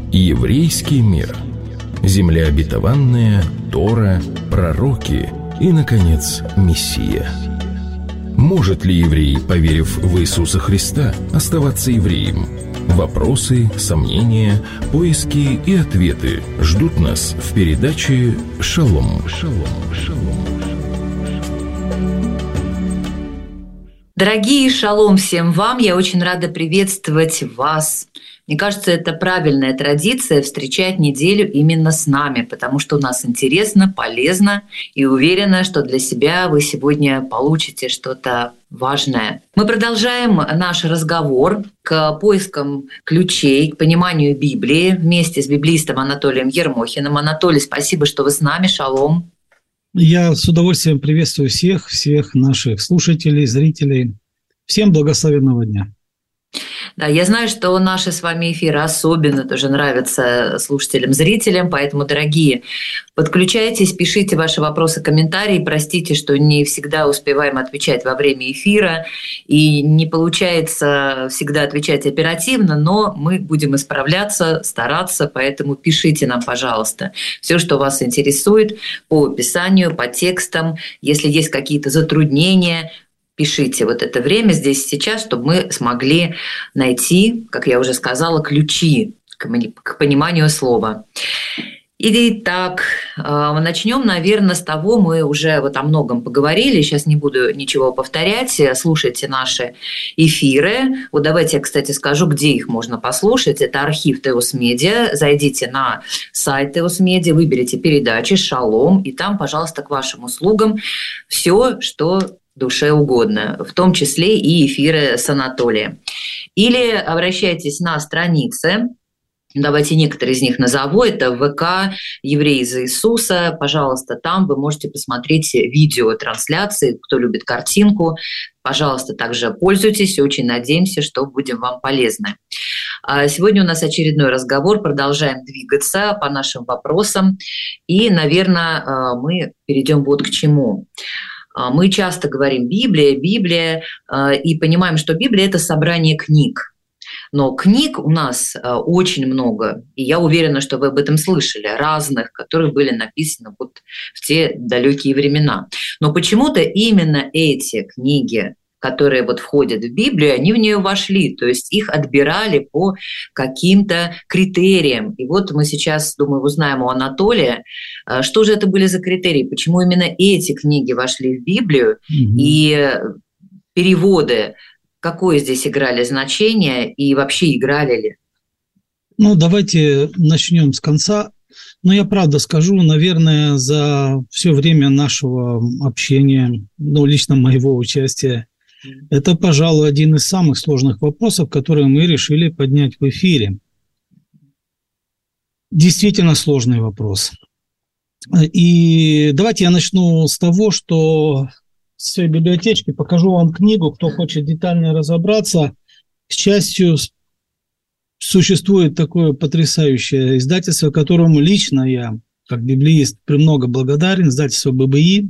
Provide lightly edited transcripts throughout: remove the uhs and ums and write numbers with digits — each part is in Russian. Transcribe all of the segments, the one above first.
Еврейский мир. Земля обетованная, Тора, пророки и, наконец, Мессия. Может ли еврей, поверив в Иисуса Христа, оставаться евреем? Вопросы, сомнения, поиски и ответы ждут нас в передаче «Шалом». Дорогие, шалом всем вам! Я очень рада приветствовать вас. Мне кажется, это правильная традиция встречать неделю именно с нами, потому что у нас интересно, полезно и уверена, что для себя вы сегодня получите что-то важное. Мы продолжаем наш разговор к поискам ключей к пониманию Библии вместе с библистом Анатолием Ермохиным. Анатолий, спасибо, что вы с нами. Шалом. Я с удовольствием приветствую всех наших слушателей, зрителей. Всем благословенного дня. Да, я знаю, что наши с вами эфиры особенно тоже нравятся слушателям, зрителям, поэтому, дорогие, подключайтесь, пишите ваши вопросы, комментарии. Простите, что не всегда успеваем отвечать во время эфира, и не получается всегда отвечать оперативно, но мы будем исправляться, стараться, поэтому пишите нам, пожалуйста, все, что вас интересует по описанию, по текстам. Если есть какие-то затруднения, пишите вот это время здесь сейчас, чтобы мы смогли найти, как я уже сказала, ключи к пониманию слова. Итак, начнем, наверное, с того, мы уже вот о многом поговорили, сейчас не буду ничего повторять, слушайте наши эфиры. Вот давайте я, кстати, скажу, где их можно послушать. Это архив Теос Медиа. Зайдите на сайт Теос Медиа, выберите передачи «Шалом», и там, пожалуйста, к вашим услугам все, что душе угодно, в том числе и эфиры с Анатолием. Или обращайтесь на страницы, давайте некоторые из них назову, это ВК «Евреи за Иисуса», пожалуйста, там вы можете посмотреть видеотрансляции, кто любит картинку, пожалуйста, также пользуйтесь, очень надеемся, что будем вам полезны. Сегодня у нас очередной разговор, продолжаем двигаться по нашим вопросам, и, наверное, мы перейдем вот к чему. Мы часто говорим «Библия», и понимаем, что Библия – это собрание книг. Но книг у нас очень много, и я уверена, что вы об этом слышали, разных, которые были написаны вот в те далекие времена. Но почему-то именно эти книги, которые вот входят в Библию, они в нее вошли, то есть их отбирали по каким-то критериям. И вот мы сейчас, думаю, узнаем у Анатолия, что же это были за критерии, почему именно эти книги вошли в Библию, и переводы, какое здесь играли значение и вообще играли ли? Ну, давайте начнем с конца. Но я правда скажу, наверное, за все время нашего общения, ну, лично моего участия, это, пожалуй, один из самых сложных вопросов, которые мы решили поднять в эфире. Действительно сложный вопрос. И давайте я начну с того, что с своей библиотечки покажу вам книгу, кто хочет детально разобраться. К счастью, существует такое потрясающее издательство, которому лично я, как библеист, премного благодарен, издательство ББИ.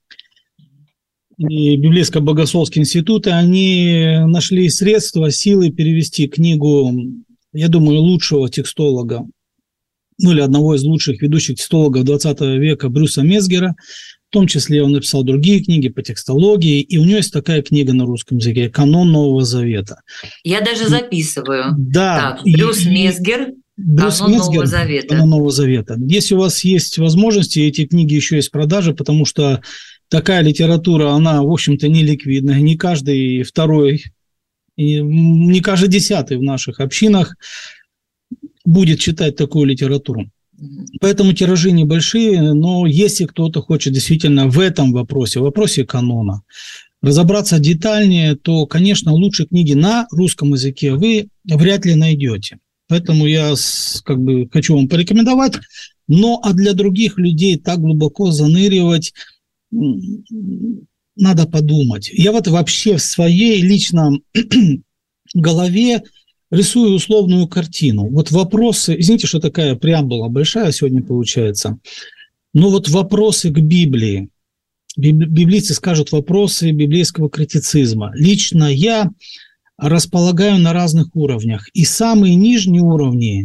И Библейско-богословские институты, они нашли средства, силы перевести книгу, я думаю, лучшего текстолога, ну или одного из лучших ведущих текстологов 20 века Брюса Месгера. В том числе он написал другие книги по текстологии, и у него есть такая книга на русском языке «Канон Нового Завета». Я даже записываю. Да. Так, Брюс Месгер, «Канон Нового Завета». «Канон Нового Завета». Если у вас есть возможности, эти книги еще есть в продаже, потому что такая литература, она, в общем-то, не ликвидная. Не каждый второй, не каждый десятый в наших общинах будет читать такую литературу. Поэтому тиражи небольшие, но если кто-то хочет действительно в этом вопросе, в вопросе канона, разобраться детальнее, то, конечно, лучше книги на русском языке вы вряд ли найдете. Поэтому я хочу вам порекомендовать. Но а для других людей так глубоко заныривать надо подумать. Я вот вообще в своей личном голове рисую условную картину. Вот вопросы, извините, что такая преамбула большая сегодня получается, но вот вопросы к Библии. Библейцы скажут вопросы библейского критицизма. Лично я располагаю на разных уровнях. И самые нижние уровни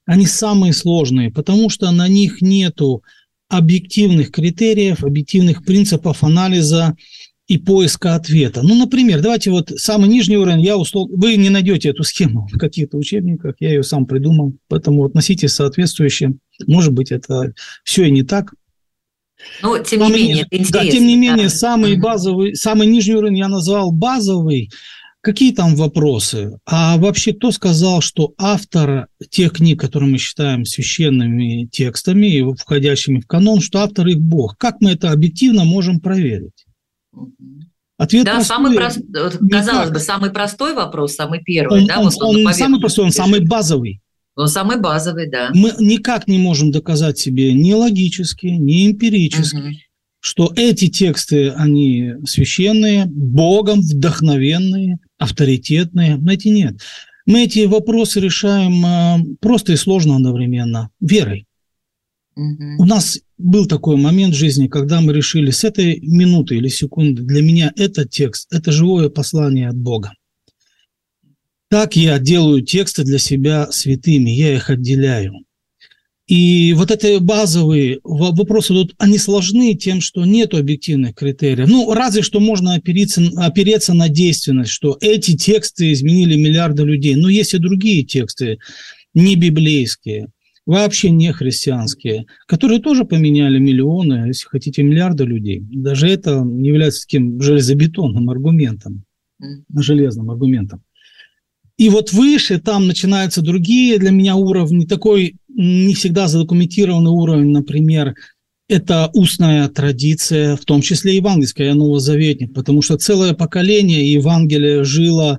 Они самые сложные, потому что на них нету объективных критериев, объективных принципов анализа и поиска ответа. Ну, например, давайте вот самый нижний уровень, вы не найдете эту схему в каких-то учебниках, я ее сам придумал, поэтому относитесь соответствующе. Может быть, это все и не так. Но, тем не менее, это интересно. Да, тем не менее, самый базовый, самый нижний уровень я назвал базовый. Какие там вопросы? А вообще, кто сказал, что автор тех книг, которые мы считаем священными текстами и входящими в канон, что автор их Бог? Как мы это объективно можем проверить? Ответ простой. Казалось бы, самый простой вопрос, самый первый. Он самый простой, он самый базовый. Он самый базовый, да. Мы никак не можем доказать себе ни логически, ни эмпирически, что эти тексты, они священные, Богом вдохновенные, авторитетные. Найти нет. Мы эти вопросы решаем просто и сложно одновременно верой. У нас был такой момент в жизни, когда мы решили, с этой минуты или секунды для меня этот текст – это живое послание от Бога. Так я делаю тексты для себя святыми, я их отделяю. И вот эти базовые вопросы тут, они сложны тем, что нет объективных критериев. Ну, разве что можно опереться на действенность, что эти тексты изменили миллиарды людей. Но есть и другие тексты, не библейские, вообще не христианские, которые тоже поменяли миллионы, если хотите, миллиарды людей. Даже это не является таким железобетонным аргументом, железным аргументом. И вот выше там начинаются другие для меня уровни, такой не всегда задокументированный уровень, например, это устная традиция, в том числе евангельская, новозаветник, потому что целое поколение Евангелия жило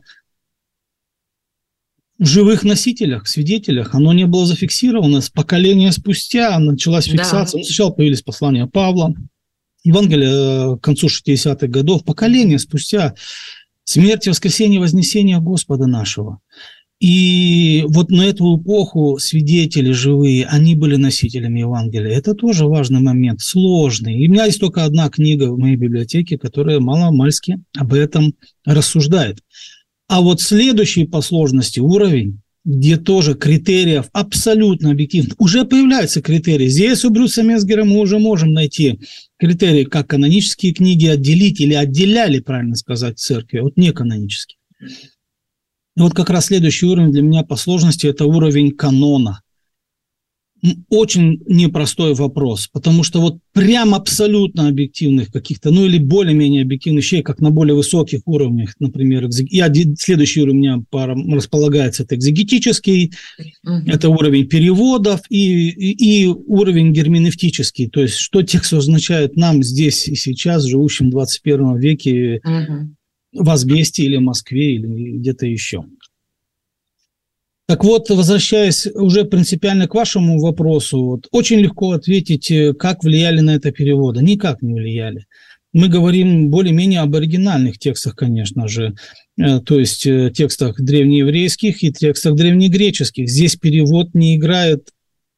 в живых носителях, свидетелях, оно не было зафиксировано. С поколения спустя началась фиксация. Да. Сначала появились послания Павла, Евангелие к концу 60-х годов, поколение спустя смерть, воскресение, вознесение Господа нашего. И вот на эту эпоху свидетели живые, они были носителями Евангелия. Это тоже важный момент, сложный. И у меня есть только одна книга в моей библиотеке, которая мало-мальски об этом рассуждает. А вот следующий по сложности уровень, где тоже критериев абсолютно объективно, уже появляются критерии. Здесь у Брюса Месгера мы уже можем найти критерии, как канонические книги отделить или отделяли, правильно сказать, церкви от неканонических. И вот как раз следующий уровень для меня по сложности – это уровень канона. Очень непростой вопрос, потому что вот прям абсолютно объективных каких-то, ну или более-менее объективных вещей, как на более высоких уровнях, например, следующий уровень у меня располагается, это экзегетический, это уровень переводов и уровень герменевтический, то есть что текст означает нам здесь и сейчас, живущим в 21 веке в Асбесте или Москве или где-то еще. Так вот, возвращаясь уже принципиально к вашему вопросу, вот, очень легко ответить, как влияли на это переводы. Никак не влияли. Мы говорим более-менее об оригинальных текстах, конечно же, то есть текстах древнееврейских и текстах древнегреческих. Здесь перевод не играет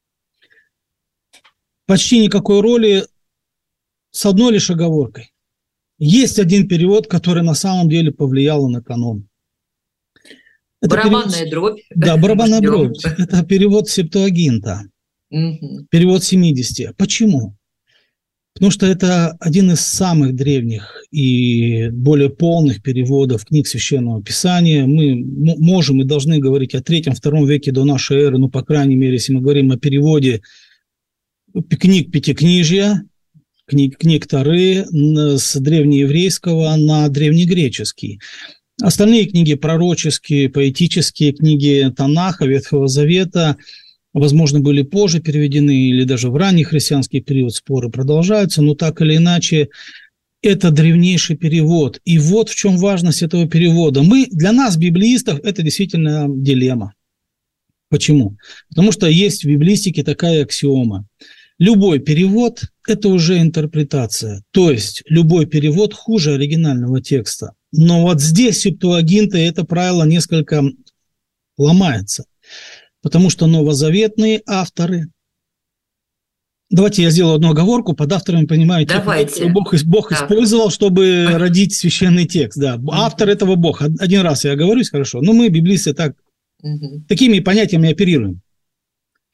почти никакой роли, с одной лишь оговоркой. Есть один перевод, который на самом деле повлиял на канон. Это барабанная дробь. Да, барабанная дробь. Это перевод Септуагинта. Перевод 70. Почему? Потому что это один из самых древних и более полных переводов книг Священного Писания. Мы можем и должны говорить о 3-2 веке до нашей эры, ну, по крайней мере, если мы говорим о переводе книг Пятикнижья, книг Торы с древнееврейского на древнегреческий. Остальные книги пророческие, поэтические, книги Танаха, Ветхого Завета, возможно, были позже переведены или даже в ранний христианский период, споры продолжаются, но так или иначе это древнейший перевод. И вот в чем важность этого перевода. Для нас, библеистов, это действительно дилемма. Почему? Потому что есть в библистике такая аксиома. Любой перевод – это уже интерпретация, то есть любой перевод хуже оригинального текста. Но вот здесь Септуагинта это правило несколько ломается, потому что новозаветные авторы. Давайте я сделаю одну оговорку. Под авторами, понимаете, Бог использовал, чтобы родить священный текст. Да. Автор этого Бог. Один раз я оговорюсь, хорошо. Но мы, библисты, такими понятиями оперируем.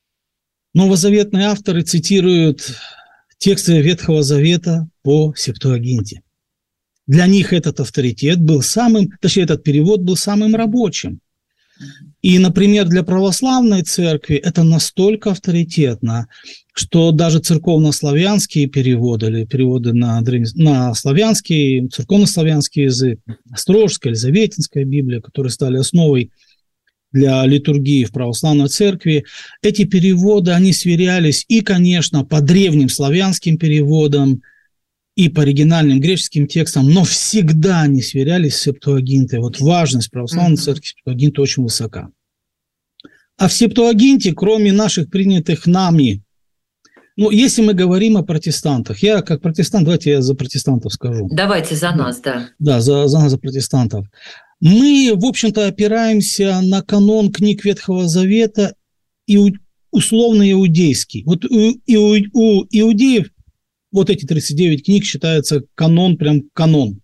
новозаветные авторы цитируют тексты Ветхого Завета по Септуагинте. Для них этот авторитет был этот перевод был самым рабочим. И, например, для православной церкви это настолько авторитетно, что даже церковнославянские переводы или переводы на славянский, церковнославянский язык, Острожская, Елизаветинская Библия, которые стали основой для литургии в православной церкви, эти переводы, они сверялись и, конечно, по древним славянским переводам, и по оригинальным греческим текстам, но всегда они сверялись с Септуагинтой. Вот важность православной церкви Септуагинты очень высока. А в Септуагинте, кроме наших принятых нами, если мы говорим о протестантах, я как протестант, давайте я за протестантов скажу. Давайте за нас, да. Да, за нас, за протестантов. Мы, в общем-то, опираемся на канон книг Ветхого Завета и условно иудейский. Вот у иудеев вот эти 39 книг считаются прям канон.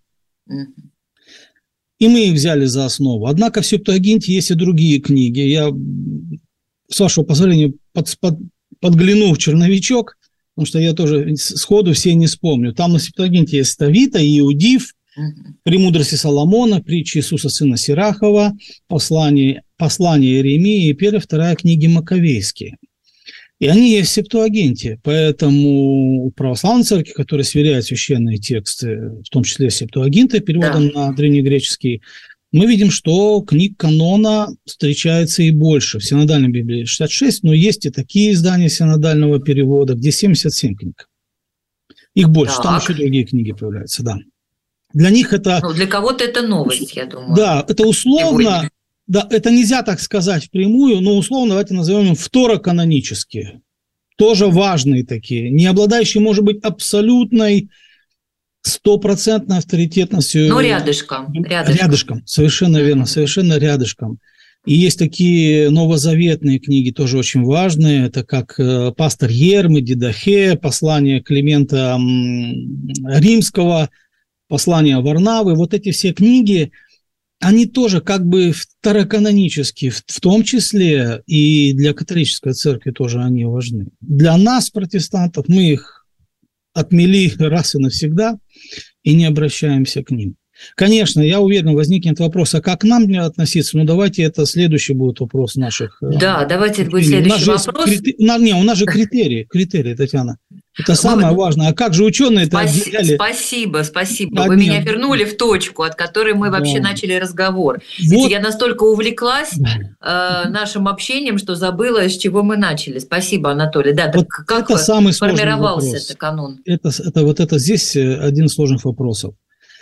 И мы их взяли за основу. Однако в Септуагинте есть и другие книги. Я, с вашего позволения, подгляну в черновичок, потому что я тоже сходу все не вспомню. Там на Септуагинте есть Тавита, Иудив, «Премудрости Соломона», «Притчи Иисуса сына Сирахова», «Послание Иеремии» и 1-2 книги Маковейские. И они есть в Септуагинте, поэтому у православной церкви, которая сверяет священные тексты, в том числе Септуагинты, переводом на древнегреческий, мы видим, что книг канона встречается и больше. В синодальной Библии 66, но есть и такие издания синодального перевода, где 77 книг. Их больше, там еще другие книги появляются, да. Для них это... для кого-то это новость, я думаю. Да, это условно... Да, это нельзя так сказать впрямую, но условно давайте назовем второканонические. Тоже важные такие, не обладающие, может быть, абсолютной стопроцентной авторитетностью. Но рядышком. Рядышком, совершенно верно, совершенно рядышком. И есть такие новозаветные книги, тоже очень важные. Это как «Пастор Ермы», «Дидахе», «Послание Климента Римского», «Послание Варнавы». Вот эти все книги, они тоже как бы второканонические, в том числе и для католической церкви тоже они важны. Для нас, протестантов, мы их отмели раз и навсегда и не обращаемся к ним. Конечно, я уверен, возникнет вопрос, а как нам относиться? Давайте это следующий будет вопрос наших. Да, давайте это будет следующий вопрос. У нас же критерии, Татьяна. Это самое важное. А как же ученые-то отделяли? Спасибо. Вы меня вернули в точку, от которой мы вообще начали разговор. Ведь я настолько увлеклась нашим общением, что забыла, с чего мы начали. Спасибо, Анатолий. Да, вот как формировался этот канон? Это здесь один из сложных вопросов.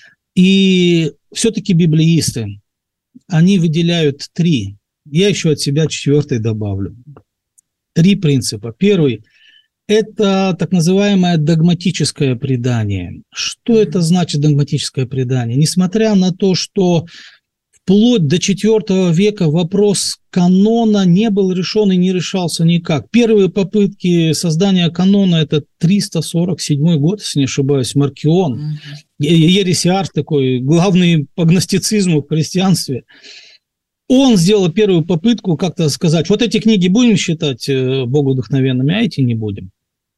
И все-таки библеисты, они выделяют 3. Я еще от себя 4 добавлю. 3 принципа. Первый – это так называемое догматическое предание. Что это значит догматическое предание? Несмотря на то, что вплоть до IV века вопрос канона не был решен и не решался никак. Первые попытки создания канона – это 347 год, если не ошибаюсь, Маркион. Ересиар такой, главный по гностицизму в христианстве. Он сделал первую попытку как-то сказать, вот эти книги будем считать боговдохновенными, а эти не будем.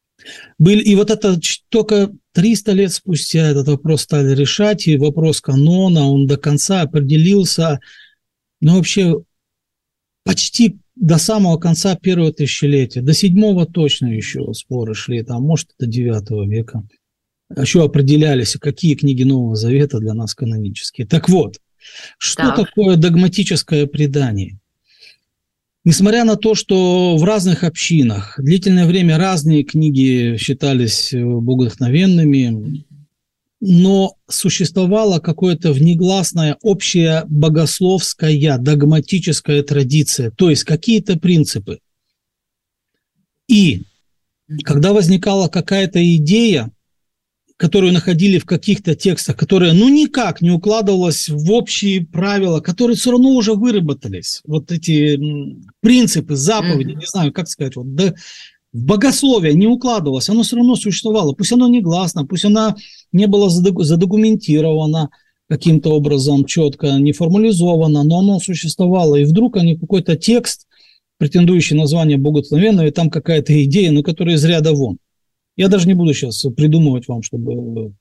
И вот это только 300 лет спустя этот вопрос стали решать, и вопрос канона, он до конца определился, вообще почти до самого конца первого тысячелетия, до 7-го точно еще споры шли, может, до 9 века. Еще определялись, какие книги Нового Завета для нас канонические. Так вот, что такое догматическое предание? Несмотря на то, что в разных общинах длительное время разные книги считались богодухновенными, но существовала какая-то внегласная общая богословская догматическая традиция, то есть какие-то принципы. И когда возникала какая-то идея, которую находили в каких-то текстах, которая никак не укладывалась в общие правила, которые все равно уже выработались. Вот эти принципы, заповеди, не знаю, как сказать, в богословие не укладывалось, оно все равно существовало. Пусть оно негласно, пусть оно не было задокументировано каким-то образом четко, не формализовано, но оно существовало. И вдруг они какой-то текст претендующий на звание богословенного, и там какая-то идея, но которая из ряда вон. Я даже не буду сейчас придумывать вам, чтобы...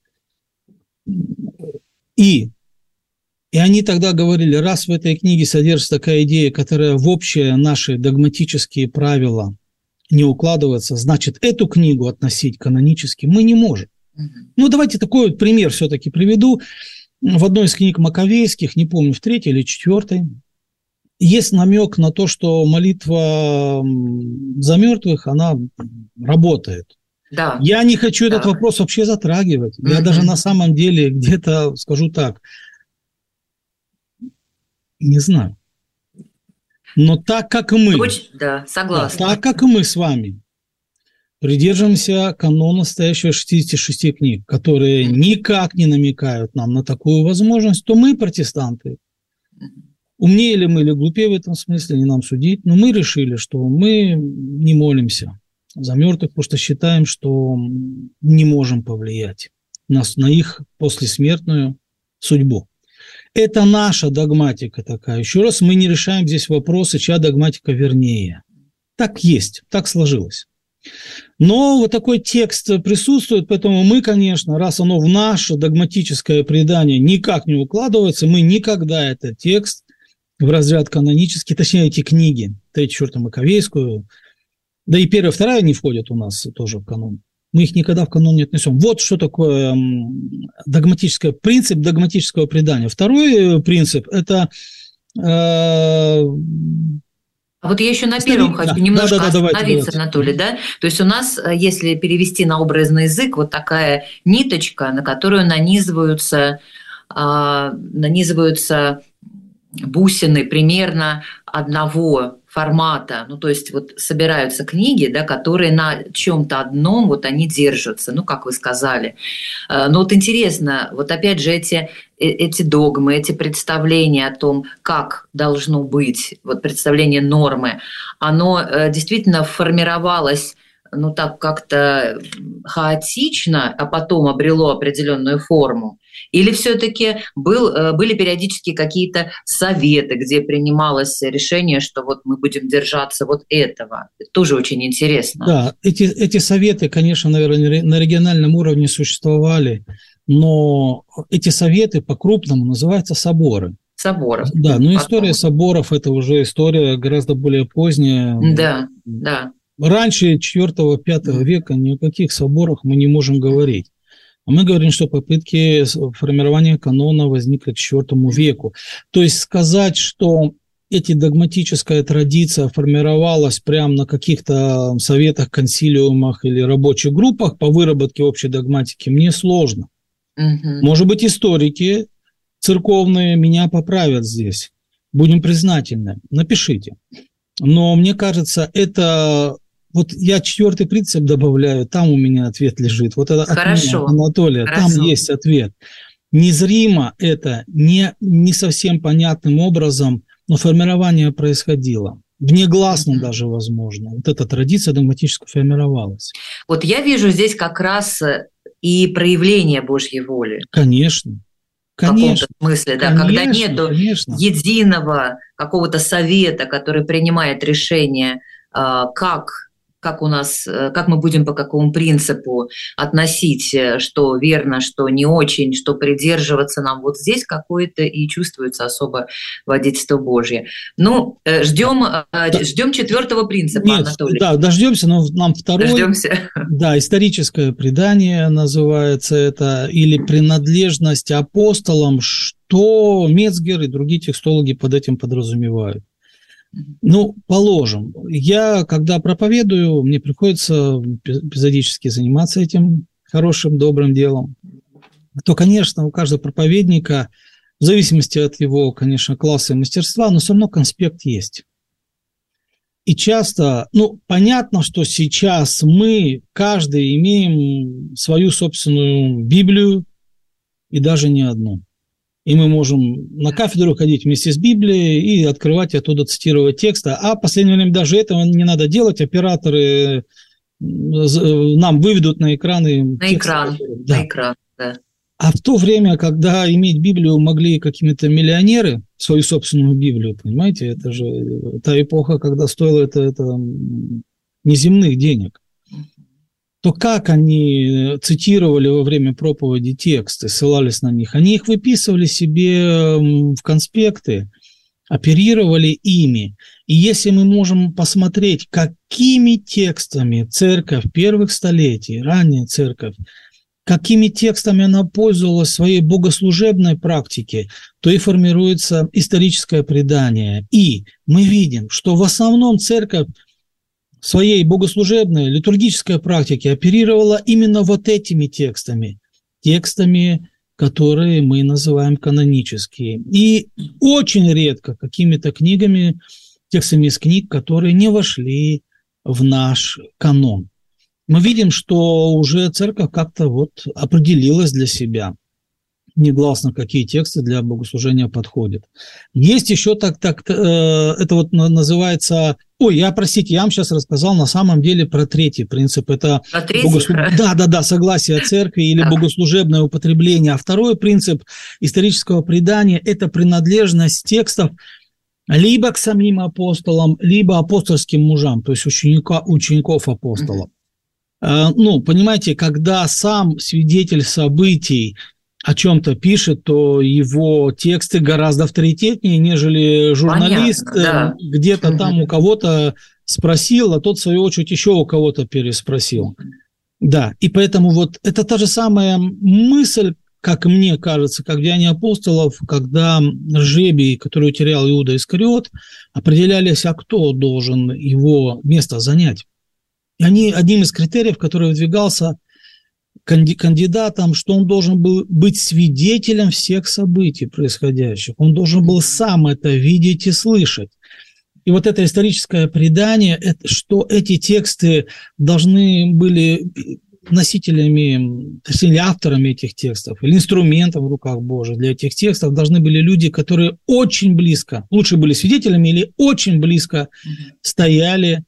И они тогда говорили, раз в этой книге содержится такая идея, которая в общие наши догматические правила не укладывается, значит, эту книгу относить канонически мы не можем. Ну, давайте такой вот пример все-таки приведу. В одной из книг Маковейских, не помню, в 3-й или 4-й, есть намек на то, что молитва за мертвых, она работает. Да. Я не хочу этот вопрос вообще затрагивать. Я даже на самом деле где-то скажу так, не знаю. Но так как мы, согласна. Так как и мы с вами придерживаемся канона стоящего 66 книг, которые никак не намекают нам на такую возможность, то мы, протестанты, умнее ли мы или глупее в этом смысле, не нам судить, но мы решили, что мы не молимся за мертвых, потому что считаем, что не можем повлиять на их послесмертную судьбу. Это наша догматика такая. Еще раз, мы не решаем здесь вопросы, чья догматика вернее. Так есть, так сложилось. Но вот такой текст присутствует, поэтому мы, конечно, раз оно в наше догматическое предание никак не укладывается, мы никогда этот текст в разряд канонический, точнее, эти книги, 3-4 Маковейскую, да и 1-я, 2-я не входят у нас тоже в канон. Мы их никогда в канон не отнесем. Вот что такое принцип догматического предания. Второй принцип – это… А вот я еще на первом хочу немножко остановиться, Анатолий, да? То есть у нас, если перевести на образный язык, вот такая ниточка, на которую нанизываются бусины примерно одного формата, ну, то есть вот собираются книги, да, которые на чем-то одном вот они держатся, ну, как вы сказали. Но вот интересно, вот опять же эти догмы, эти представления о том, как должно быть, вот представление нормы, оно действительно формировалось, ну, так как-то хаотично, а потом обрело определенную форму? Или все-таки были периодически какие-то советы, где принималось решение, что вот мы будем держаться вот этого? Это тоже очень интересно. Да, эти советы, конечно, наверное, на региональном уровне существовали, но эти советы по-крупному называются соборы. Соборы. Да, но история соборов – это уже история гораздо более поздняя. Да, да. Раньше 4-5 века ни о каких соборах мы не можем говорить. А мы говорим, что попытки формирования канона возникли к IV веку. То есть сказать, что эта догматическая традиция формировалась прямо на каких-то советах, консилиумах или рабочих группах по выработке общей догматики, мне сложно. Может быть, историки церковные меня поправят здесь. Будем признательны. Напишите. Но мне кажется, это... Вот я 4-й принцип добавляю, там у меня ответ лежит. Вот это Хорошо. От меня, Анатолия, Хорошо. Там есть ответ. Незримо это, не совсем понятным образом, но формирование происходило. Внегласно даже, возможно. Вот эта традиция догматически формировалась. Вот я вижу здесь как раз и проявление Божьей воли. Конечно. В каком-то смысле, да, конечно, когда нету единого какого-то совета, который принимает решение, как мы будем по какому принципу относить, что верно, что не очень, что придерживаться нам. Вот здесь какое-то и чувствуется особо водительство Божье. Ну, ждем 4-го принципа, Нет, Анатолий. Да, дождемся, но нам второй. Дождемся. Да, историческое предание называется это, или принадлежность апостолам, что Мецгер и другие текстологи под этим подразумевают. Ну, положим, я, когда проповедую, мне приходится эпизодически заниматься этим хорошим, добрым делом, то, конечно, у каждого проповедника, в зависимости от его, конечно, класса и мастерства, но все равно конспект есть. И часто, понятно, что сейчас мы, каждый, имеем свою собственную Библию, и даже не одну. И мы можем на кафедру ходить вместе с Библией и открывать и оттуда цитировать тексты. А в последнее время даже этого не надо делать. Операторы нам выведут на экраны. На экран, да. А в то время, когда иметь Библию могли какими-то миллионеры, свою собственную Библию, понимаете, это же та эпоха, когда стоило это неземных денег, то как они цитировали во время проповеди тексты, ссылались на них? Они их выписывали себе в конспекты, оперировали ими. И если мы можем посмотреть, какими текстами церковь первых столетий, ранняя церковь, какими текстами она пользовалась в своей богослужебной практике, то и формируется историческое предание. И мы видим, что в основном церковь в своей богослужебной, литургической практике оперировала именно вот этими текстами, которые мы называем канонические. И очень редко какими-то книгами, текстами из книг, которые не вошли в наш канон. Мы видим, что уже церковь как-то вот определилась для себя, негласно, какие тексты для богослужения подходят. Есть еще это вот называется... я вам сейчас рассказал на самом деле про третий принцип. Это согласие церкви или богослужебное употребление. А второй принцип исторического предания – это принадлежность текстов либо к самим апостолам, либо апостольским мужам, то есть учеников апостолов. Понимаете, когда сам свидетель событий о чем-то пишет, то его тексты гораздо авторитетнее, нежели журналист. Понятно, да. Где-то там у кого-то спросил, а тот, в свою очередь, еще у кого-то переспросил. Да, и поэтому вот это та же самая мысль, как мне кажется, как в Деянии апостолов, когда жребий, который утерял Иуда Искариот, определялись, а кто должен его место занять. И одним из критериев, который выдвигался кандидатом, что он должен был быть свидетелем всех событий происходящих. Он должен был сам это видеть и слышать. И вот это историческое предание, что эти тексты должны были носителями, или авторами этих текстов, или инструментом в руках Божьих для этих текстов должны были люди, которые очень близко, лучше были свидетелями или очень близко стояли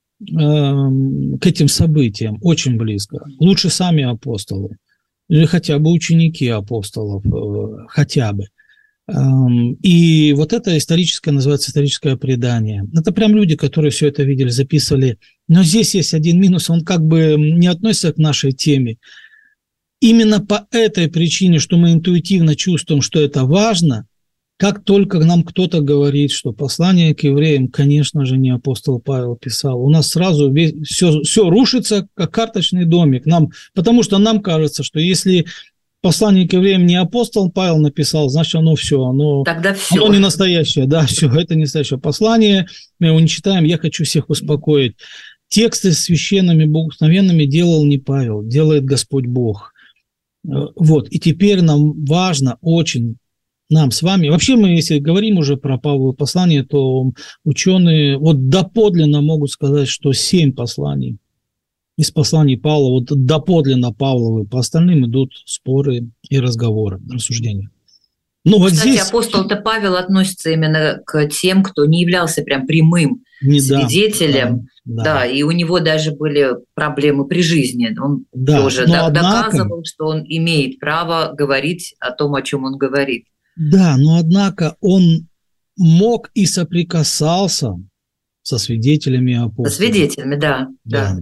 к этим событиям, очень близко. Лучше сами апостолы, или хотя бы ученики апостолов, хотя бы. И вот это называется историческое предание. Это прям люди, которые все это видели, записывали. Но здесь есть один минус, он как бы не относится к нашей теме. Именно по этой причине, что мы интуитивно чувствуем, что это важно, как только нам кто-то говорит, что послание к евреям, конечно же, не апостол Павел писал, у нас сразу все рушится, как карточный домик. Потому что нам кажется, что если послание к евреям не апостол Павел написал, значит, оно не настоящее. Да, все, это не настоящее послание, мы его не читаем, я хочу всех успокоить. Тексты священными, богословенными делал не Павел, делает Господь Бог. Вот, и теперь нам важно очень, нам с вами, вообще мы, если говорим уже про Павлово послание, то ученые вот доподлинно могут сказать, что 7 посланий из посланий Павла, вот доподлинно Павловы, по остальным идут споры и разговоры, рассуждения. Ну, вот кстати, здесь... апостол-то Павел относится именно к тем, кто не являлся прям прямым свидетелем. Да, и у него даже были проблемы при жизни. Он тоже доказывал, что он имеет право говорить о том, о чем он говорит. Да, но однако он мог и соприкасался со свидетелями апостолов. Со свидетелями, да.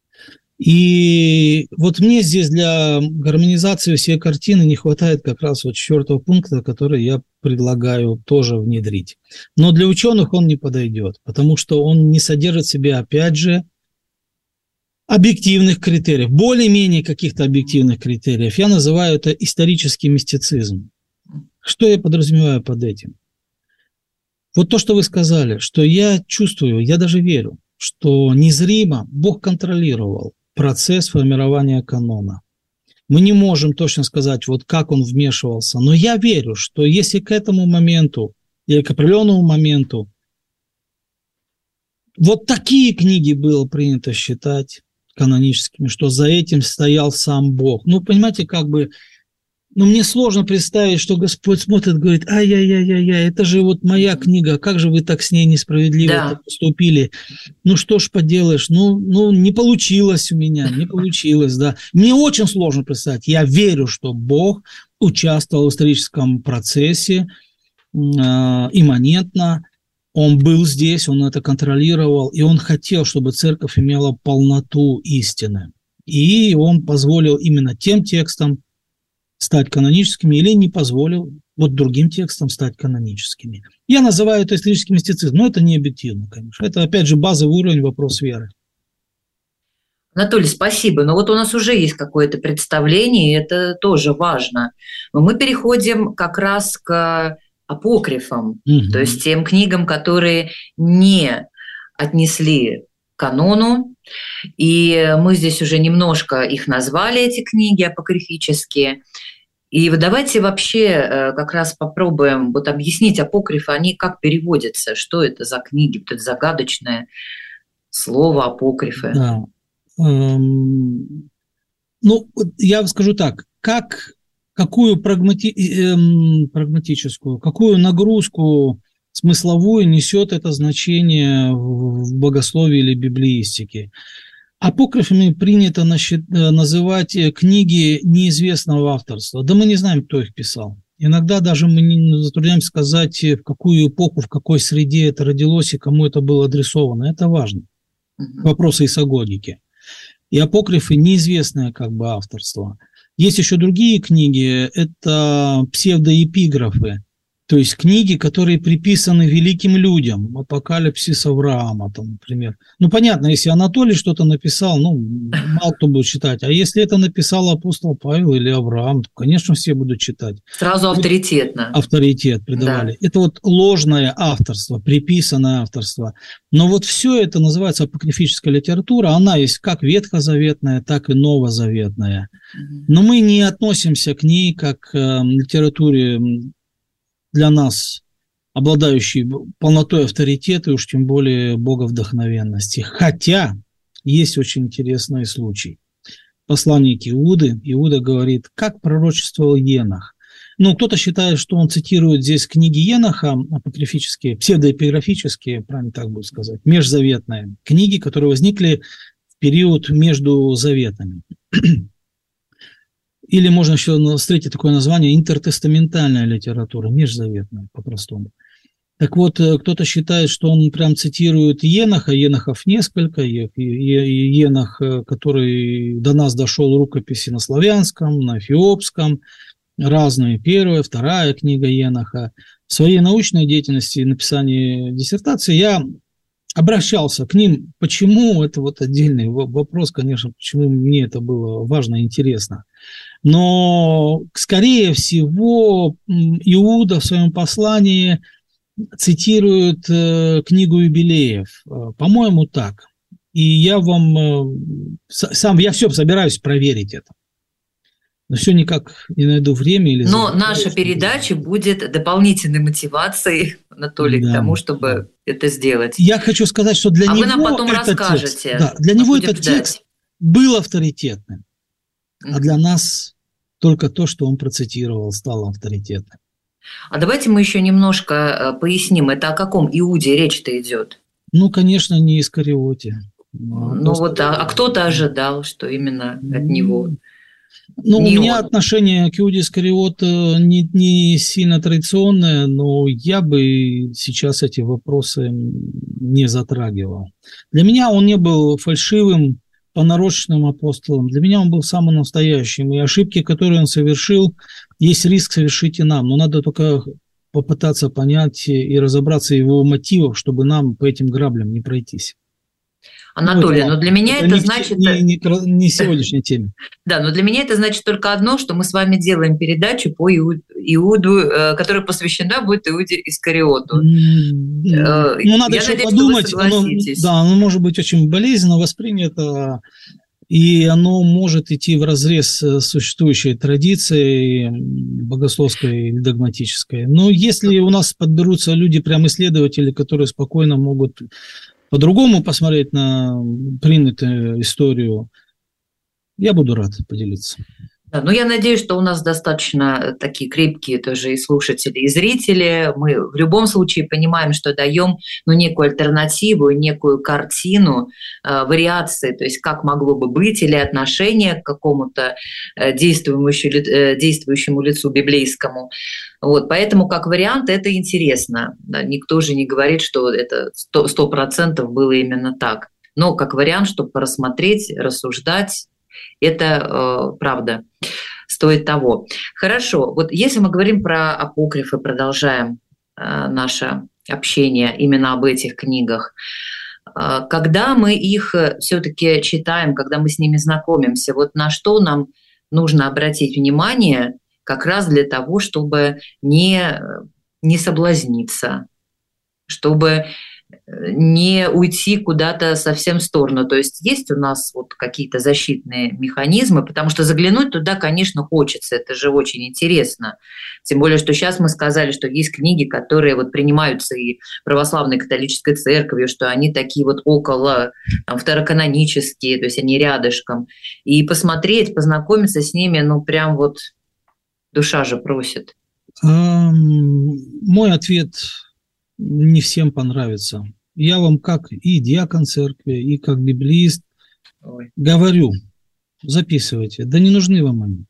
И вот мне здесь для гармонизации всей картины не хватает как раз вот 4-го пункта, который я предлагаю тоже внедрить. Но для ученых он не подойдет, потому что он не содержит в себе, опять же, объективных критериев, более-менее каких-то объективных критериев. Я называю это исторический мистицизм. Что я подразумеваю под этим? Вот то, что вы сказали, что я чувствую, я даже верю, что незримо Бог контролировал процесс формирования канона. Мы не можем точно сказать, вот как он вмешивался, но я верю, что если к этому моменту или к определенному моменту вот такие книги было принято считать каноническими, что за этим стоял сам Бог. Ну, понимаете, как бы Но мне сложно представить, что Господь смотрит, говорит: ай-яй-яй-яй, это же вот моя книга, как же вы так с ней несправедливо поступили? Ну что ж поделаешь, ну не получилось у меня, не получилось, да. Мне очень сложно представить. Я верю, что Бог участвовал в историческом процессе имманентно. Он был здесь, он это контролировал, и он хотел, чтобы церковь имела полноту истины. И он позволил именно тем текстам стать каноническими или не позволил вот другим текстам стать каноническими. Я называю это историческим мистицизмом, но это не объективно, конечно. Это, опять же, базовый уровень, вопрос веры. Анатолий, спасибо. Но вот у нас уже есть какое-то представление, и это тоже важно. Но мы переходим как раз к апокрифам, то есть тем книгам, которые не отнесли к канону. И мы здесь уже немножко их назвали, эти книги апокрифические. И давайте вообще как раз попробуем вот объяснить апокрифы, они как переводятся, что это за книги, вот это загадочное слово апокрифы. Да. Ну, я скажу так, какую прагматическую, какую нагрузку смысловую несет это значение в богословии или библеистике. Апокрифами принято называть книги неизвестного авторства. Да мы не знаем, кто их писал. Иногда даже мы не затрудняемся сказать, в какую эпоху, в какой среде это родилось и кому это было адресовано. Это важно. Вопросы эсагогики. И апокрифы неизвестное как бы авторство. Есть еще другие книги, это псевдоэпиграфы. То есть книги, которые приписаны великим людям. Апокалипсис Авраама, там, например. Ну, понятно, если Анатолий что-то написал, мало кто будет читать. А если это написал апостол Павел или Авраам, то, конечно, все будут читать. Сразу авторитетно. Авторитет придавали. Да. Это вот ложное авторство, приписанное авторство. Но вот все это называется апокрифическая литература. Она есть как ветхозаветная, так и новозаветная. Но мы не относимся к ней как к литературе для нас, обладающий полнотой авторитета, и уж тем более боговдохновенности. Хотя есть очень интересный случай. Посланник Иуды, Иуда говорит, как пророчествовал Енох. Кто-то считает, что он цитирует здесь книги Еноха, апокрифические, псевдоэпиграфические, правильно так будет сказать, межзаветные книги, которые возникли в период между заветами. Или можно еще встретить такое название интертестаментальная литература, межзаветная по-простому. Так вот, кто-то считает, что он прям цитирует Еноха, Енохов несколько, Енох, который до нас дошел рукописи на славянском, на эфиопском, разные, первая, вторая книга Еноха. В своей научной деятельности и написании диссертации я обращался к ним. Почему? Это вот отдельный вопрос, конечно, почему мне это было важно и интересно. Но, скорее всего, Иуда в своем послании цитирует книгу Юбилеев. По-моему, так. И я я все собираюсь проверить это. Но все никак не найду время. Но наша передача будет дополнительной мотивацией, Анатолий, к тому, чтобы это сделать. Я хочу сказать, что для него вы нам потом расскажете. Для него этот текст был авторитетным. А для нас только то, что он процитировал, стало авторитетным. А давайте мы еще немножко поясним, это о каком Иуде речь-то идет? Конечно, не Искариоте. А кто-то ожидал, что именно от него. У меня отношение к Иуде Искариоту не сильно традиционное, но я бы сейчас эти вопросы не затрагивал. Для меня он не был фальшивым, понарочным апостолом. Для меня он был самым настоящим. И ошибки, которые он совершил, есть риск совершить и нам. Но надо только попытаться понять и разобраться в его мотивах, чтобы нам по этим граблям не пройтись. Анатолий, но для меня это значит... Не сегодняшняя тема. Да, но для меня это значит только одно, что мы с вами делаем передачу по Иуду, которая посвящена будет Иуде Искариоту. Надо еще подумать. Оно может быть очень болезненно воспринято, и оно может идти вразрез с существующей традицией богословской или догматической. Но если у нас подберутся люди, прям исследователи, которые спокойно могут по-другому посмотреть на принятую историю, я буду рад поделиться. Ну, я надеюсь, что у нас достаточно такие крепкие тоже и слушатели, и зрители. Мы в любом случае понимаем, что даем некую альтернативу, некую картину, вариации, то есть как могло бы быть, или отношение к какому-то действующему лицу библейскому. Вот, поэтому как вариант это интересно. Да, никто же не говорит, что это 100% было именно так. Но как вариант, чтобы порассмотреть, рассуждать, это правда стоит того. Хорошо, вот если мы говорим про апокрифы, продолжаем наше общение именно об этих книгах, когда мы их все-таки читаем, когда мы с ними знакомимся, вот на что нам нужно обратить внимание как раз для того, чтобы не соблазниться, чтобы не уйти куда-то совсем в сторону. То есть есть у нас вот какие-то защитные механизмы, потому что заглянуть туда, конечно, хочется, это же очень интересно. Тем более, что сейчас мы сказали, что есть книги, которые вот принимаются и православной католической церковью, что они такие вот около второканонические, то есть они рядышком. И посмотреть, познакомиться с ними, прям вот душа же просит. Мой ответ не всем понравится. Я вам как и диакон церкви, и как библеист говорю, записывайте, да не нужны вам они.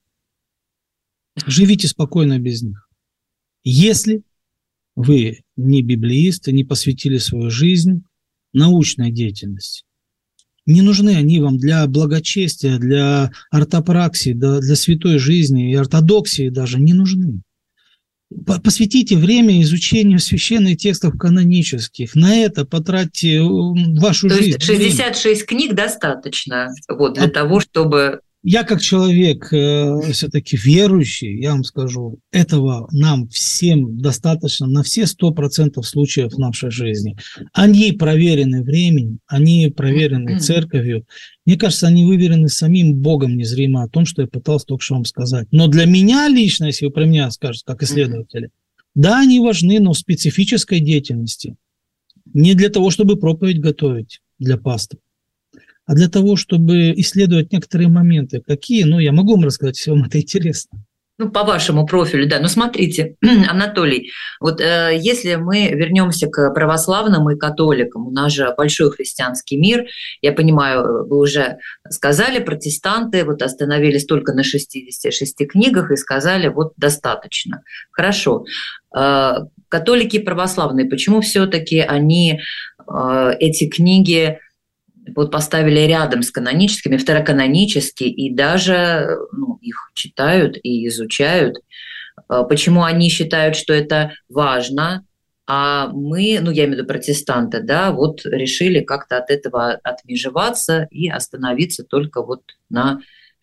Живите спокойно без них. Если вы не библеист и не посвятили свою жизнь научной деятельности, не нужны они вам для благочестия, для ортопраксии, для святой жизни и ортодоксии даже не нужны. Посвятите время изучению священных текстов канонических. На это потратьте вашу жизнь. То есть 66 книг достаточно для того, чтобы... Я как человек все-таки верующий, я вам скажу, этого нам всем достаточно на все 100% случаев в нашей жизни. Они проверены временем, они проверены церковью. Мне кажется, они выверены самим Богом незримо о том, что я пытался только что вам сказать. Но для меня лично, если вы про меня скажете, как исследователи, да, они важны, но в специфической деятельности. Не для того, чтобы проповедь готовить для пасторов, а для того, чтобы исследовать некоторые моменты. Какие? Я могу вам рассказать, если вам это интересно. По вашему профилю, да. Смотрите, Анатолий, вот если мы вернемся к православным и католикам, у нас же большой христианский мир, я понимаю, вы уже сказали, протестанты остановились только на 66 книгах и сказали, достаточно. Хорошо. Католики и православные, почему все-таки они эти книги поставили рядом с каноническими, второканонические, и даже их читают и изучают? Почему они считают, что это важно, а мы, я имею в виду протестанты, решили как-то от этого отмежеваться и остановиться только на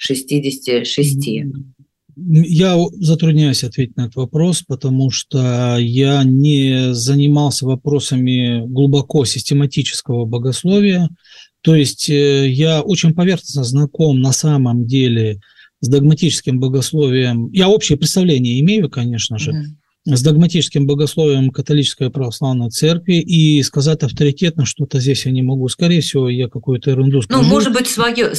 66? Я затрудняюсь ответить на этот вопрос, потому что я не занимался вопросами глубоко систематического богословия. То есть я очень поверхностно знаком на самом деле с догматическим богословием. Я общее представление имею, конечно же, с догматическим богословием католической православной церкви, и сказать авторитетно что-то здесь я не могу. Скорее всего, я какую-то ерунду скажу. Может быть, свое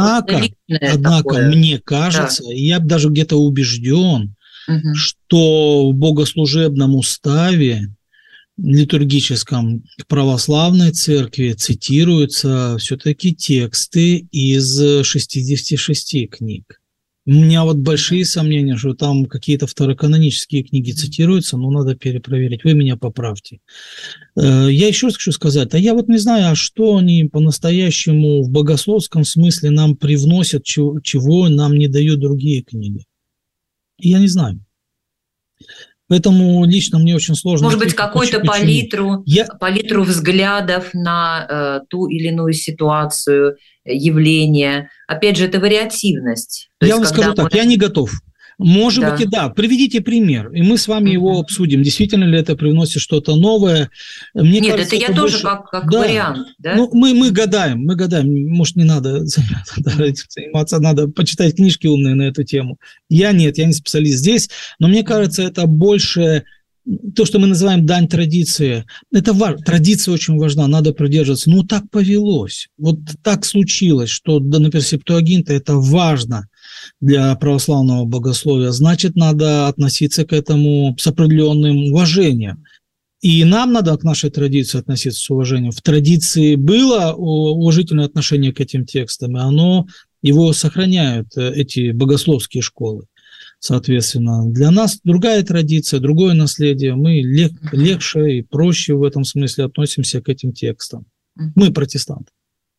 однако мне кажется, и я даже где-то убежден, что в богослужебном уставе литургическом православной церкви цитируются все-таки тексты из 66 книг. У меня большие сомнения, что там какие-то второканонические книги цитируются, но надо перепроверить. Вы меня поправьте. Я еще раз хочу сказать, я не знаю, а что они по-настоящему в богословском смысле нам привносят, чего нам не дают другие книги. Я не знаю. Поэтому лично мне очень сложно... Может быть, какую-то палитру взглядов на ту или иную ситуацию, явление. Опять же, это вариативность. Я вам скажу так, я не готов. Может быть, и да. Приведите пример, и мы с вами его обсудим. Действительно ли это привносит что-то новое? Мне кажется, это я тоже как вариант. Да? Мы гадаем. Может, не надо заниматься, надо почитать книжки умные на эту тему. Я не специалист здесь, но мне кажется, это больше то, что мы называем дань традиции. Это важно. Традиция очень важна, надо придерживаться. Так повелось. Так случилось, что, например, Септуагинта – это важно. для православного богословия, значит, надо относиться к этому с определенным уважением. И нам надо к нашей традиции относиться с уважением. В традиции было уважительное отношение к этим текстам, и его сохраняют эти богословские школы. Соответственно, для нас другая традиция, другое наследие. Мы легче и проще в этом смысле относимся к этим текстам. Мы протестанты.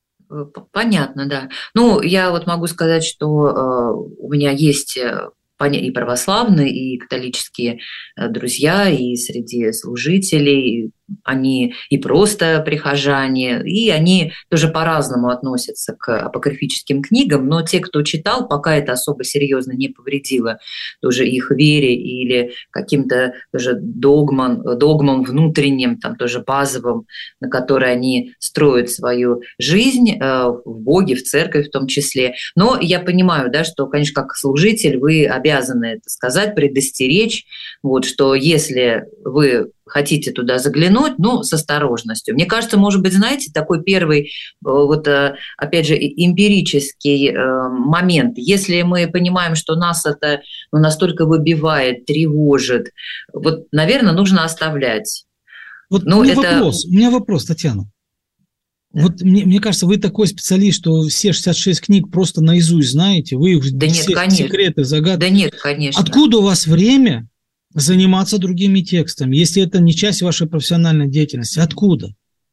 Понятно, да. Ну, я вот могу сказать, что у меня есть и православные, и католические друзья, и среди служителей, они и просто прихожане, и они тоже по-разному относятся к апокрифическим книгам, но те, кто читал, пока это особо серьезно не повредило тоже их вере или каким-то тоже догмам внутренним, там тоже базовым, на которые они строят свою жизнь в Боге, в церкви в том числе. Но я понимаю, да, что, конечно, как служитель вы обязаны это сказать, предостеречь, вот, что если вы хотите туда заглянуть, ну, с осторожностью. Мне кажется, может быть, знаете, такой первый, вот, опять же, эмпирический момент. Если мы понимаем, что нас это настолько выбивает, тревожит, вот, наверное, нужно оставлять. Вот у меня вопрос, Татьяна. Да. Вот мне кажется, вы такой специалист, что все 66 книг просто наизусть знаете, вы все секреты, загадки. Да нет, конечно. Откуда у вас время заниматься другими текстами, если это не часть вашей профессиональной деятельности? Откуда?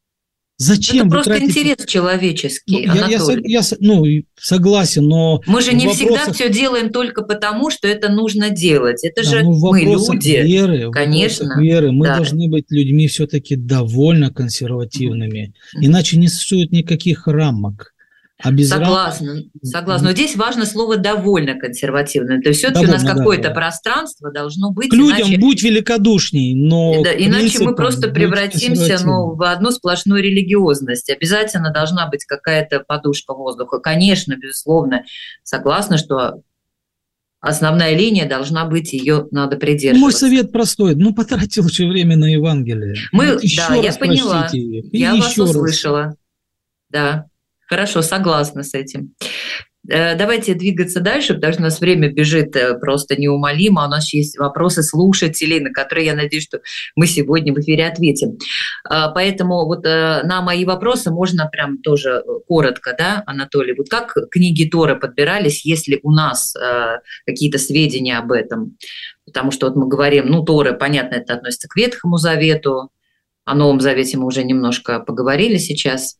Зачем? Это просто интерес человеческий, я согласен, но... Мы же не всегда все делаем только потому, что это нужно делать. Это же мы люди. Веры, конечно. Веры. Мы должны быть людьми все-таки довольно консервативными. Иначе не существует никаких рамок. Согласна. Но здесь важно слово «довольно консервативное». То есть все-таки у нас какое-то пространство должно быть. К людям будь великодушней, но... Да, иначе мы просто превратимся в одну сплошную религиозность. Обязательно должна быть какая-то подушка воздуха. Конечно, безусловно, согласна, что основная линия должна быть, ее надо придерживаться. Мой совет простой. потратьте лучше время на Евангелие. Я поняла. Я вас услышала. Да. Хорошо, согласна с этим. Давайте двигаться дальше, потому что у нас время бежит просто неумолимо. У нас есть вопросы слушателей, на которые, я надеюсь, что мы сегодня в эфире ответим. Поэтому вот на мои вопросы можно прям тоже коротко, да, Анатолий? Вот как книги Торы подбирались, если у нас какие-то сведения об этом? Потому что вот мы говорим, Тора, понятно, это относится к Ветхому Завету, о Новом Завете мы уже немножко поговорили сейчас.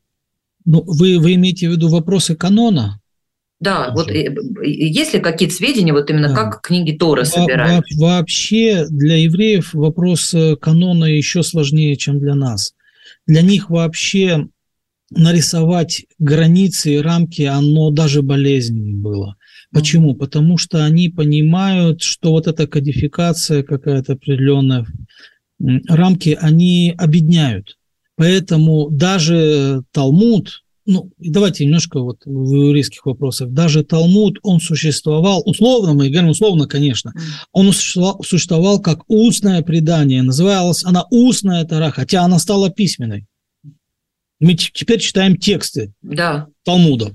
Вы имеете в виду вопросы канона? Да, вот есть ли какие-то сведения, вот именно как книги Торы собирают? Вообще для евреев вопрос канона еще сложнее, чем для нас. Для них вообще нарисовать границы и рамки, оно даже болезненнее было. Почему? Потому что они понимают, что вот эта кодификация какая-то определенная, рамки, они обедняют. Поэтому даже Талмуд, давайте немножко в еврейских вопросах, даже Талмуд, он существовал, условно, мы говорим условно, конечно, он существовал как устное предание, называлась она устная Тора, хотя она стала письменной. Мы теперь читаем тексты Талмуда.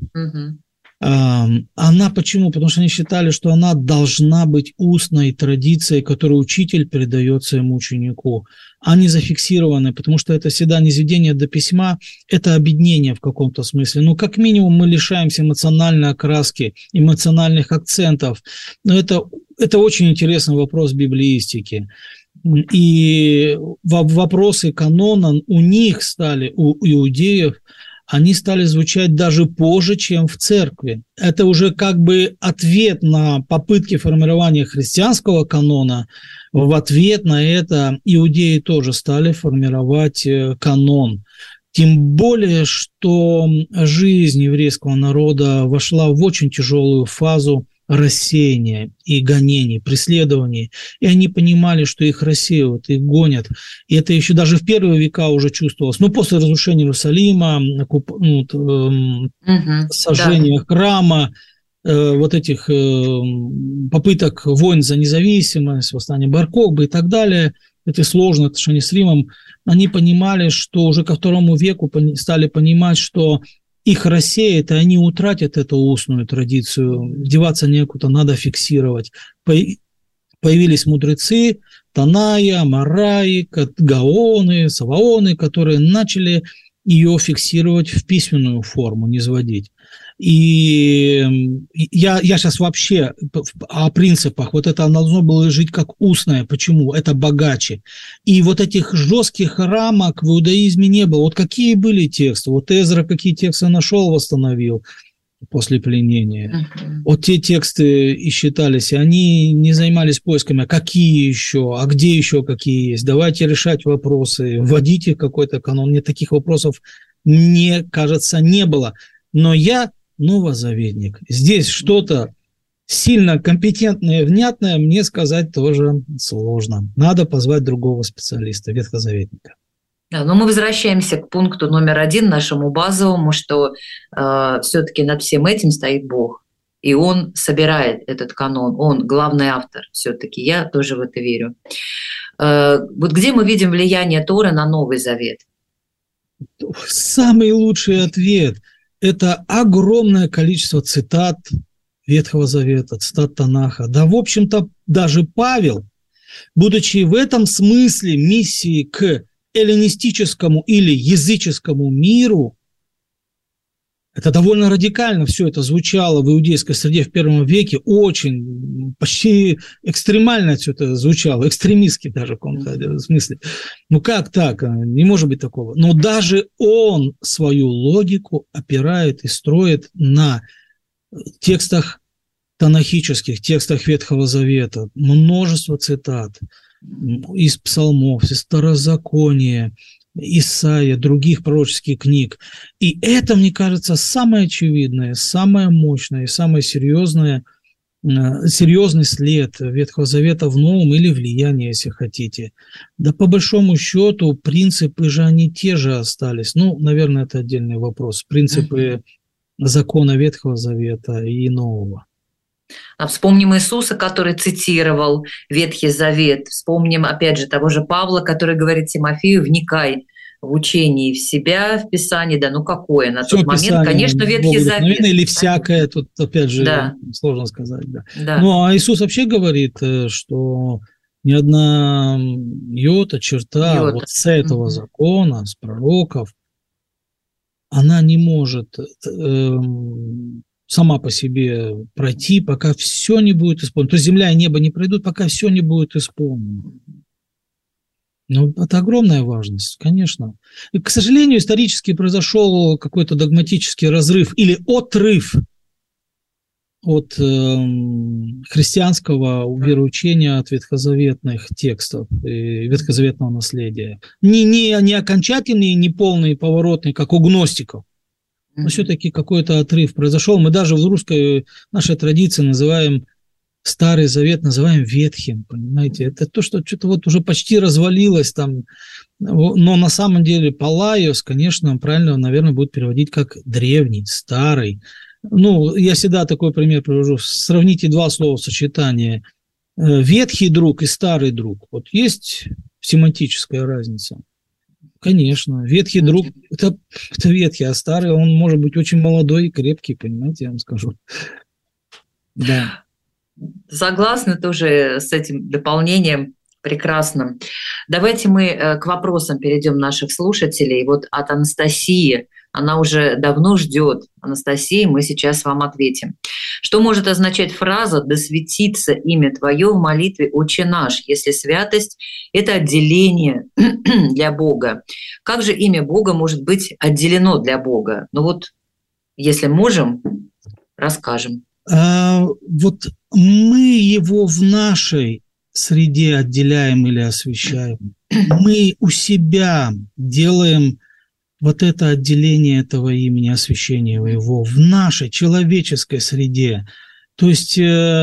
Она почему? Потому что они считали, что она должна быть устной традицией, которую учитель передает своему ученику, а не зафиксированной, потому что это всегда низведение до письма, это обеднение в каком-то смысле. Как минимум мы лишаемся эмоциональной окраски, эмоциональных акцентов. Но это очень интересный вопрос библеистики. И вопросы канона у них стали, у иудеев, они стали звучать даже позже, чем в церкви. Это уже как бы ответ на попытки формирования христианского канона. В ответ на это иудеи тоже стали формировать канон. Тем более, что жизнь еврейского народа вошла в очень тяжелую фазу рассеяния и гонений, преследований. И они понимали, что их рассеивают, их гонят. И это еще даже в первые века уже чувствовалось. После разрушения Иерусалима, сожжения храма, вот этих попыток войн за независимость, восстания Бар-Кохбы и так далее, эти сложные отношения с Римом, они понимали, что уже ко II веку стали понимать, что их рассеет, и они утратят эту устную традицию. Деваться некуда, надо фиксировать. Появились мудрецы, Таная, Амараи, Гаоны, Саваоны, которые начали ее фиксировать в письменную форму, не сводить. И я сейчас вообще о принципах. Вот это должно было жить как устное. Почему? Это богаче. И вот этих жестких рамок в иудаизме не было. Вот какие были тексты? Вот Эзра какие тексты нашел, восстановил после пленения. Вот те тексты и считались, и они не занимались поисками, а какие еще, а где еще какие есть. Давайте решать вопросы, вводите какой-то канон. Мне таких вопросов, мне кажется, не было. Но я новозаветник. Здесь что-то сильно компетентное, внятное мне сказать тоже сложно. Надо позвать другого специалиста, ветхозаветника. Да, но мы возвращаемся к пункту номер 1, нашему базовому, что все-таки над всем этим стоит Бог. И Он собирает этот канон, Он главный автор все-таки. Я тоже в это верю. Вот где мы видим влияние Торы на Новый Завет? Самый лучший ответ – это огромное количество цитат Ветхого Завета, цитат Танаха. Да, в общем-то, даже Павел, будучи в этом смысле миссией к эллинистическому или языческому миру, это довольно радикально все это звучало в иудейской среде в первом веке, очень, почти экстремально все это звучало, экстремистски даже в каком-то смысле. Ну как так? Не может быть такого. Но даже он свою логику опирает и строит на текстах танахических, текстах Ветхого Завета. Множество цитат из псалмов, из Второзакония, Исаия, других пророческих книг. И это, мне кажется, самое очевидное, самое мощное и самый серьезный след Ветхого Завета в Новом, или влияние, если хотите. Да по большому счету принципы же они те же остались. Ну, наверное, это отдельный вопрос. Принципы закона Ветхого Завета и Нового. А вспомним Иисуса, который цитировал Ветхий Завет. Вспомним, опять же, того же Павла, который говорит Тимофею: вникай в учение, в себя, в Писание. Да, ну какое на тот момент? Писание, конечно, Ветхий Завет. Или всякое, тут опять же сложно сказать. Да. Ну, а Иисус вообще говорит, что ни одна йота, черта вот с этого закона, с пророков, она не может сама по себе пройти, пока все не будет исполнено. То есть земля и небо не пройдут, пока все не будет исполнено. Ну, это огромная важность, конечно. И, к сожалению, исторически произошел какой-то догматический разрыв или отрыв от христианского вероучения, от ветхозаветных текстов и ветхозаветного наследия. Не окончательный, не полный, поворотный, как у гностиков. Но все-таки какой-то отрыв произошел. Мы даже в русской нашей традиции называем Старый Завет, называем ветхим, понимаете. Это то, что что-то вот уже почти развалилось там. Но на самом деле Палайос, конечно, правильно, наверное, будет переводить как древний, старый. Ну, я всегда такой пример привожу. Сравните два словосочетания. Ветхий друг и старый друг. Вот есть семантическая разница. Конечно, ветхий друг – это ветхий, а старый, он может быть очень молодой и крепкий, понимаете, я вам скажу. Да. Согласна тоже с этим дополнением прекрасным. Давайте мы к вопросам перейдем наших слушателей. Вот от Анастасии, она уже давно ждет. Анастасия, мы сейчас вам ответим. Что может означать фраза «Да светится имя Твое» в молитве «Отче наш», если святость – это отделение для Бога? Как же имя Бога может быть отделено для Бога? Ну вот, если можем, расскажем. Вот мы его в нашей среде отделяем или освящаем. Мы у себя делаем вот это отделение этого имени, освящение его в нашей человеческой среде. То есть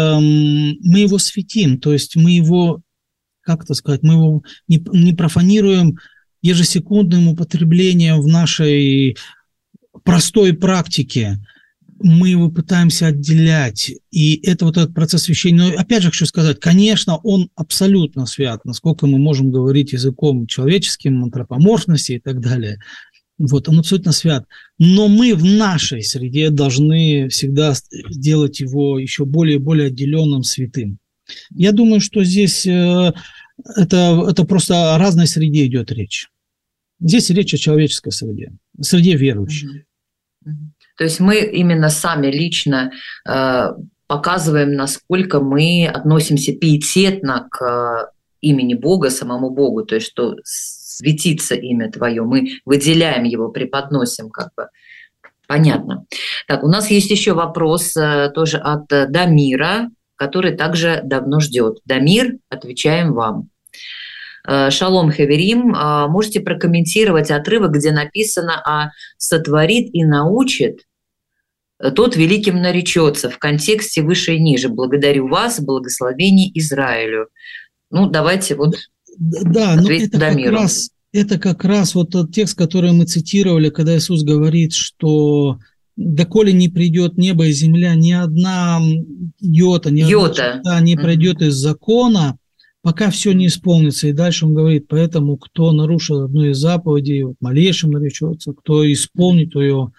мы его светим, то есть мы его, как это сказать, мы его не профанируем ежесекундным употреблением в нашей простой практике. Мы его пытаемся отделять, и это вот этот процесс освящения. Но опять же хочу сказать, конечно, он абсолютно свят, насколько мы можем говорить языком человеческим, антропоморфности и так далее. Вот, он абсолютно свят. Но мы в нашей среде должны всегда делать его еще более и более отделенным, святым. Я думаю, что здесь это просто о разной среде идет речь. Здесь речь о человеческой среде верующих. То есть мы именно сами лично показываем, насколько мы относимся пиететно к имени Бога, самому Богу, то есть что светится имя Твое, мы выделяем его, преподносим как бы. Понятно. Так, у нас есть еще вопрос тоже от Дамира, который также давно ждет. Дамир, отвечаем вам. Шалом Хаверим, можете прокомментировать отрывок, где написано «А сотворит и научит, тот великим наречется» в контексте выше и ниже. Благодарю вас, благословений Израилю. Ну, давайте вот ответить Дамиру. Это как раз вот тот текст, который мы цитировали, когда Иисус говорит, что «доколе не придет небо и земля, ни одна йота, ни одна черта не пройдет из закона, пока все не исполнится». И дальше он говорит, поэтому кто нарушил одну из заповедей, вот, малейшим наречется, кто исполнит ее,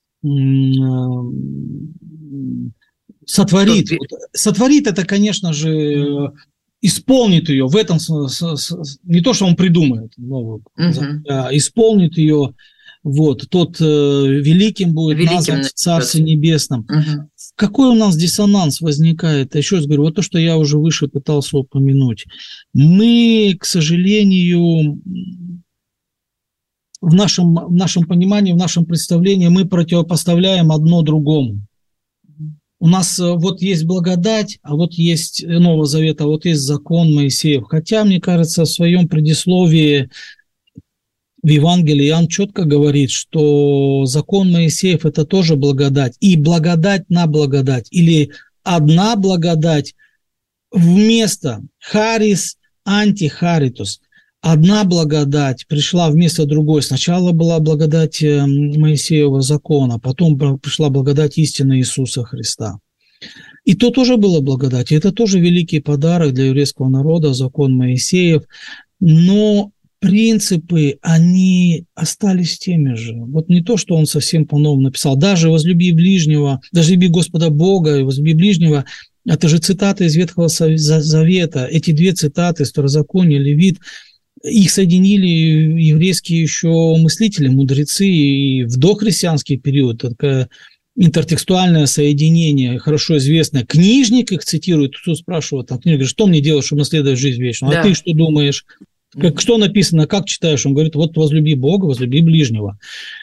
сотворит. Сотворит это, конечно же, исполнит ее. В этом не то, что он придумает, но исполнит ее. Вот, тот великим будет назван в Царстве Небесном. Какой у нас диссонанс возникает? Я еще раз говорю, вот то, что я уже выше пытался упомянуть. Мы, к сожалению, в нашем понимании, в нашем представлении мы противопоставляем одно другому. У нас вот есть благодать, а вот есть Нового Завета, а вот есть закон Моисеев. Хотя, мне кажется, в своем предисловии в Евангелии Иоанн четко говорит, что закон Моисеев – это тоже благодать. И благодать на благодать. Или одна благодать вместо харис антихаритус. Одна благодать пришла вместо другой. Сначала была благодать Моисеева закона, потом пришла благодать истины Иисуса Христа. И то тоже было благодать. И это тоже великий подарок для еврейского народа, закон Моисеев. Но принципы, они остались теми же. Вот не то, что он совсем по-новому написал. Даже «возлюби ближнего», даже «люби Господа Бога» и «возлюби ближнего» – это же цитаты из Ветхого Завета. Эти две цитаты, Второзаконие, Левит, их соединили еврейские еще мыслители, мудрецы, и в дохристианский период такое интертекстуальное соединение, хорошо известное. Книжник их цитирует, кто спрашивает, там, книжник говорит, что мне делать, чтобы наследовать жизнь вечную? А ты что думаешь? Что написано, как читаешь? Он говорит, вот возлюби Бога, возлюби ближнего.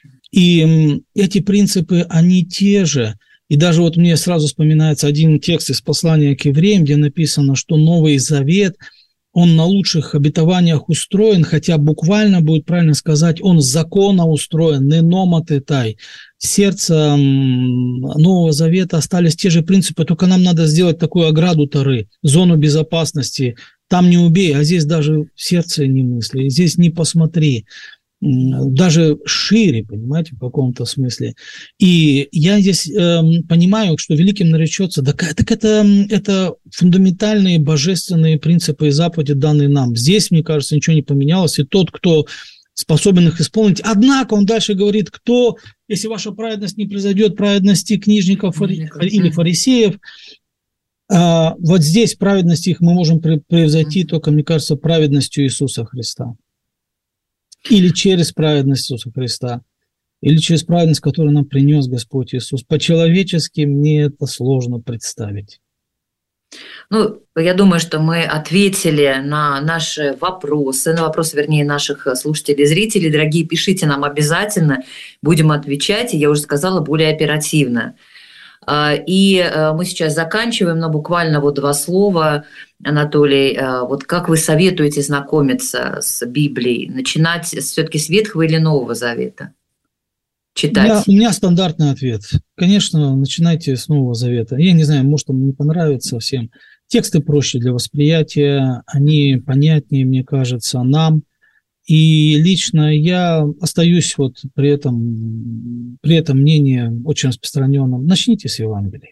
И эти принципы, они те же. И даже вот мне сразу вспоминается один текст из послания к евреям, где написано, что Новый Завет, он на лучших обетованиях устроен, хотя буквально будет правильно сказать, он с закона устроен, ненома тетай. В сердце Нового Завета остались те же принципы, только нам надо сделать такую ограду Торы, зону безопасности. Там не убей, а здесь даже в сердце не мысли, здесь не посмотри. Даже шире, понимаете, в каком-то смысле. И я здесь понимаю, что великим наречется, так это фундаментальные божественные принципы и заповеди, данные нам. Здесь, мне кажется, ничего не поменялось, и тот, кто способен их исполнить. Однако он дальше говорит, кто, если ваша праведность не произойдет, праведности книжников или фарисеев, вот здесь праведность их мы можем превзойти только, мне кажется, праведностью Иисуса Христа. Или через праведность Иисуса Христа, или через праведность, которую нам принес Господь Иисус. По-человечески мне это сложно представить. Ну, я думаю, что мы ответили на наши вопросы, на вопросы, вернее, наших слушателей и зрителей. Дорогие, пишите нам обязательно, будем отвечать, и я уже сказала, более оперативно. И мы сейчас заканчиваем, но буквально вот 2 слова, Анатолий. Вот как вы советуете знакомиться с Библией? Начинать все-таки с Ветхого или Нового Завета? Читать? У меня стандартный ответ. Конечно, начинайте с Нового Завета. Я не знаю, может, он не понравится всем. Тексты проще для восприятия, они понятнее, мне кажется, нам. И лично я остаюсь вот при этом мнении очень распространенном. Начните с Евангелия.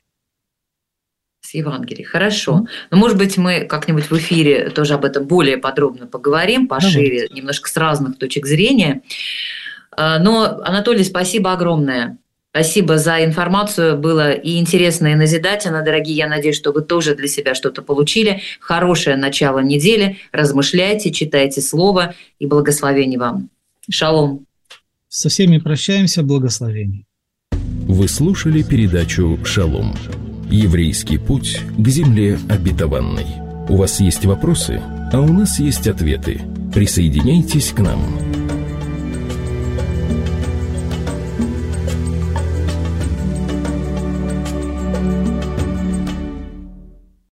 С Евангелия, хорошо. Но, может быть, мы как-нибудь в эфире тоже об этом более подробно поговорим, пошире, немножко с разных точек зрения. Но, Анатолий, спасибо огромное. Спасибо за информацию. Было и интересно, и назидательно, дорогие. Я надеюсь, что вы тоже для себя что-то получили. Хорошее начало недели. Размышляйте, читайте слово и благословений вам. Шалом. Со всеми прощаемся. Благословений. Вы слушали передачу «Шалом». Еврейский путь к земле обетованной. У вас есть вопросы, а у нас есть ответы. Присоединяйтесь к нам.